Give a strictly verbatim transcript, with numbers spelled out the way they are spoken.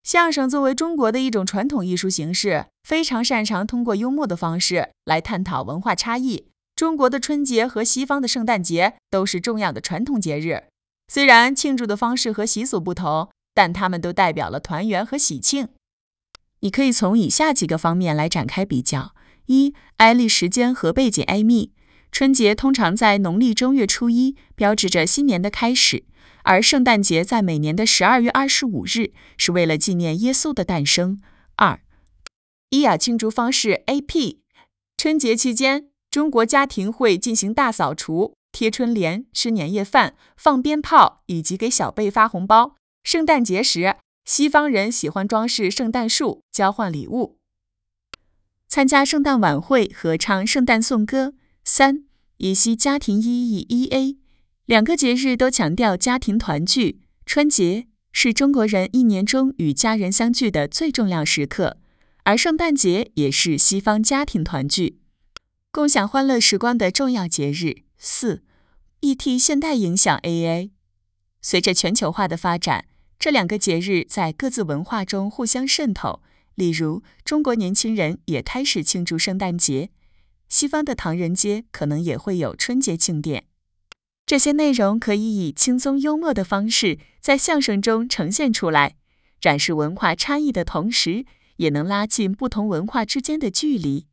相声作为中国的一种传统艺术形式，非常擅长通过幽默的方式来探讨文化差异。中国的春节和西方的圣诞节都是重要的传统节日，虽然庆祝的方式和习俗不同，但它们都代表了团圆和喜庆。你可以从以下几个方面来展开比较：一、哀历时间和背景挨密。春节通常在农历正月初一，标志着新年的开始，而圣诞节在每年的十二月二十五日，是为了纪念耶稣的诞生。二、伊雅庆祝方式 A P。 春节期间，中国家庭会进行大扫除、贴春联、吃年夜饭、放鞭炮以及给小辈发红包。圣诞节时，西方人喜欢装饰圣诞树，交换礼物。参加圣诞晚会和唱圣诞颂歌。三、以惜家庭意义 E A。 两个节日都强调家庭团聚。春节是中国人一年中与家人相聚的最重要时刻，而圣诞节也是西方家庭团聚、共享欢乐时光的重要节日。四、E T 现代影响 A A。 随着全球化的发展，这两个节日在各自文化中互相渗透，例如中国年轻人也开始庆祝圣诞节，西方的唐人街可能也会有春节庆典。这些内容可以以轻松幽默的方式在相声中呈现出来，展示文化差异的同时，也能拉近不同文化之间的距离。